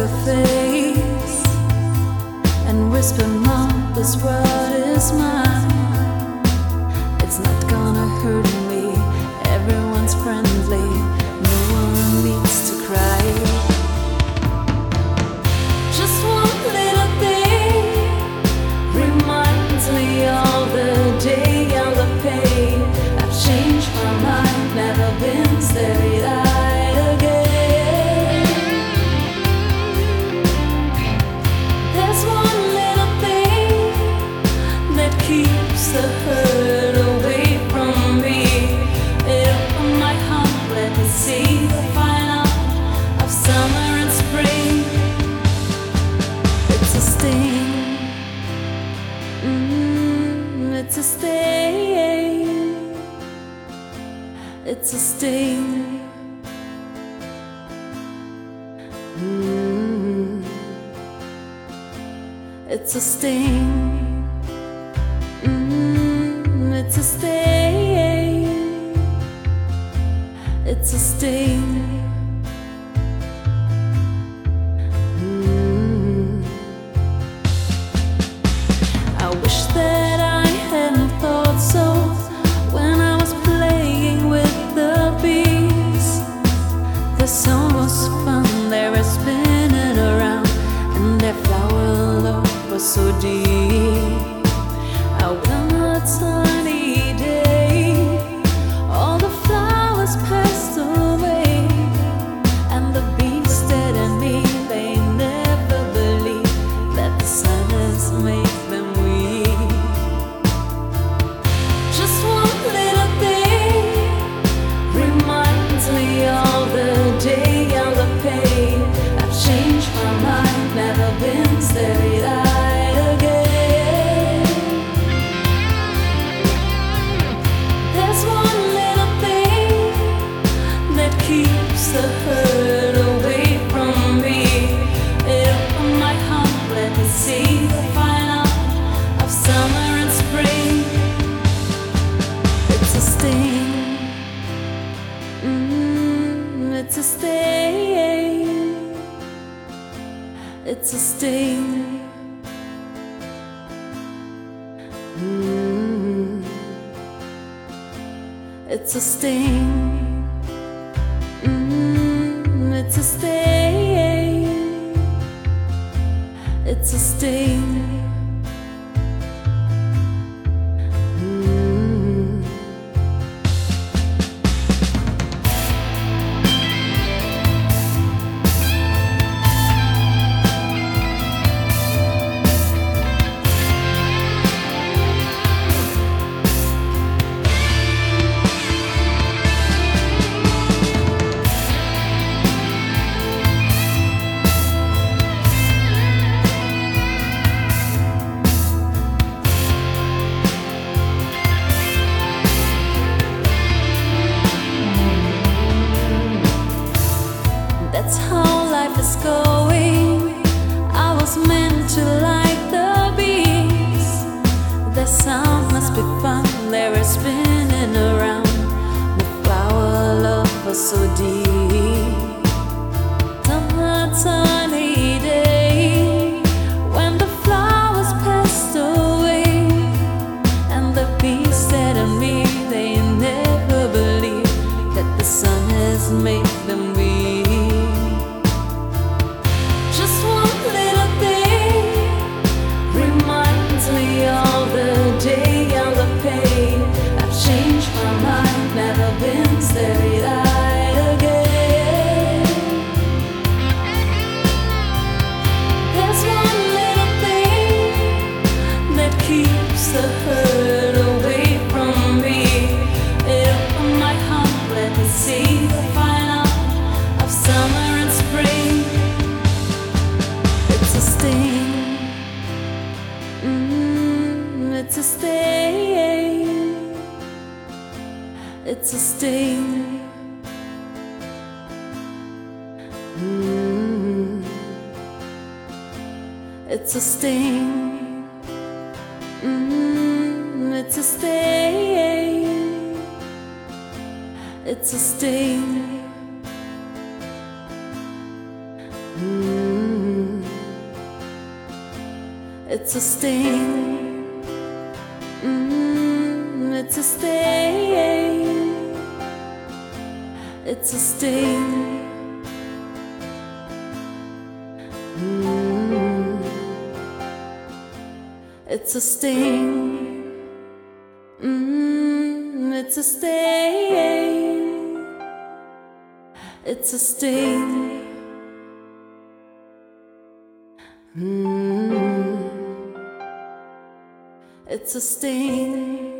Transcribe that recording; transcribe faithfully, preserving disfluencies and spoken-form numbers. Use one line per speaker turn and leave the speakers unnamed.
her face and whisper, "Mom, this world is mine. It's not gonna hurt me. Everyone's friendly. No one needs to cry." Just one little thing reminds me of the day and the pain. I've changed my mind, never been starry-eyed again. There's one little thing that keeps the hurt away from me. It opened my heart, let me see the fine art of summer and spring. It's a sting, mm, it's a sting, it's a sting. Mm, it's a sting. Mm, it's a sting. It's a sting. Mm. I wish that I hadn't thought so when I was playing with the bees. The song was fun, they were spinning around, and their flower love was so deep. Out on a sunny day, all the flowers passed away, and the bees stared at me. They never believed that the sun has made them weep. Just one little thing reminds me of the day and the pain. I've changed my mind, never been starry-eyed again. There's one little thing that keeps the hurt away from me. It opened my heart, let me see the fine art of summer and spring. It's a sting, mm, it's a sting, it's a sting. Mm, it's a sting. Mm, it's a sting. It's a sting. Mm. That's how life is going. I was meant to like the bees. Their sound must be fun, they were spinning around. The flower love was so deep. On that sunny day, when the flowers passed away, and the bees stared at me. They never believed that the sun has made them weep. Just one little thing reminds me of the day and the pain. I've changed my mind, never been starry-eyed again. There's one little thing that keeps the hurt away from me. It opened my heart, let me see the fine art of summer and spring. It's a sting. Mm, it's a sting. It's a sting. Mm, it's a sting. Mm, it's a sting. It's a sting. Mm. It's a sting. Mm, it's a sting. It's a sting. Mm, it's a sting. Mm, it's a sting. It's a sting. Mm, it's a sting.